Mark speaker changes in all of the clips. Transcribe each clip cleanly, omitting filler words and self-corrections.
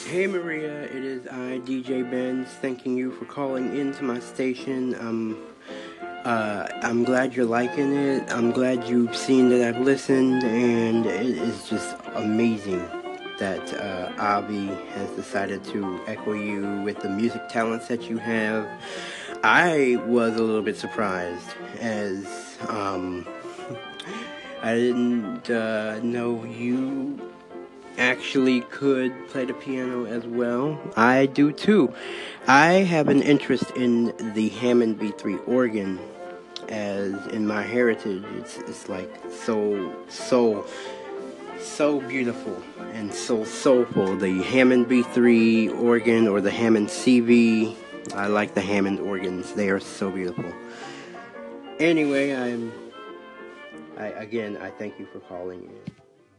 Speaker 1: Hey Maria, it is I, DJ Benz, thanking you for calling into my station. I'm glad you're liking it. I'm glad you've seen that I've listened, and it is just amazing that Avi has decided to echo you with the music talents that you have. I was a little bit surprised as I didn't know you actually could play the piano as well. I do too. I have an interest in the Hammond B3 organ, as in my heritage it's like so beautiful and so soulful. The Hammond B3 organ or the Hammond CV. I like the Hammond organs. They are so beautiful. Anyway, I thank you for calling in.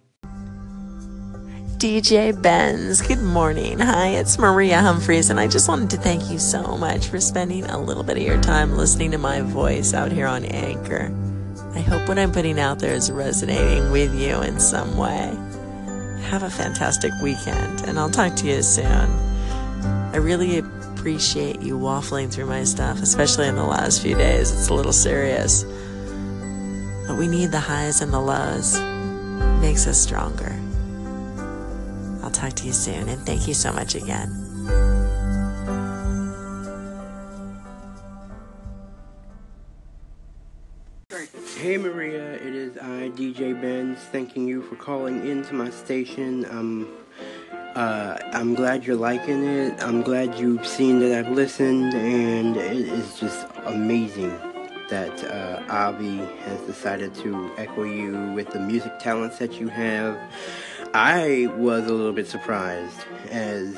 Speaker 2: DJ Benz, good morning. Hi, it's Maria Humphreys, and I just wanted to thank you so much for spending a little bit of your time listening to my voice out here on Anchor. I hope what I'm putting out there is resonating with you in some way. Have a fantastic weekend, and I'll talk to you soon. I really appreciate you waffling through my stuff, especially in the last few days. It's a little serious. But we need the highs and the lows. It makes us stronger. I'll talk to you soon, and thank you so much again.
Speaker 1: Hey Maria, it is I, DJ Benz, thanking you for calling into my station. I'm glad you're liking it. I'm glad you've seen that I've listened, and it is just amazing that Avi has decided to echo you with the music talents that you have. I was a little bit surprised as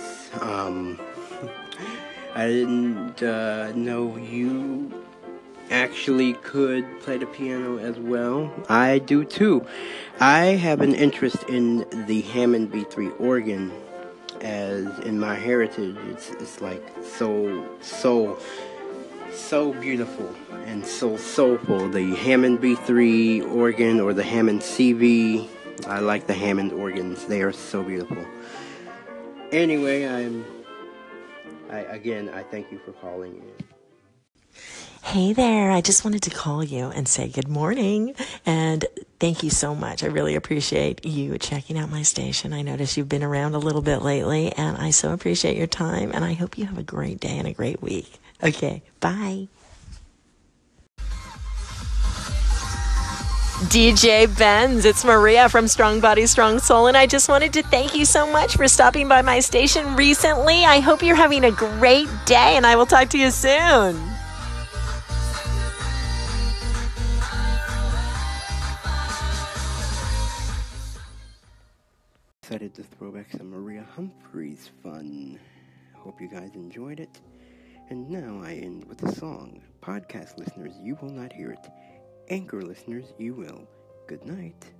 Speaker 1: I didn't know you actually could play the piano as well. I do too. I have an interest in the Hammond B3 organ, as in my heritage it's like so beautiful and so soulful. The Hammond B3 organ or the Hammond CV. I like the Hammond organs. They are so beautiful. Anyway, I thank you for calling in.
Speaker 2: Hey there, I just wanted to call you and say good morning and thank you so much. I really appreciate you checking out my station. I notice you've been around a little bit lately, and I so appreciate your time, and I hope you have a great day and a great week. Okay, bye. DJ Benz, it's Maria from Strong Body, Strong Soul, and I just wanted to thank you so much for stopping by my station recently. I hope you're having a great day, and I will talk to you soon.
Speaker 1: Decided to throw back some Maria Humphreys fun. Hope you guys enjoyed it. And now I end with a song. Podcast listeners, you will not hear it. Anchor listeners, you will. Good night.